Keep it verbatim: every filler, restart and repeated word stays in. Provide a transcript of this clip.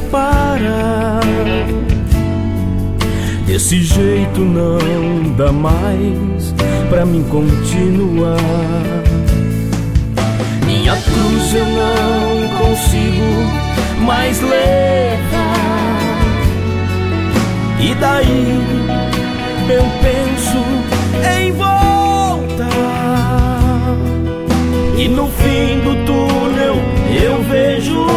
para. Desse jeito não dá mais pra mim continuar. Minha cruz eu não consigo mais levar, e daí eu penso em voltar. E no fim do túnel eu vejo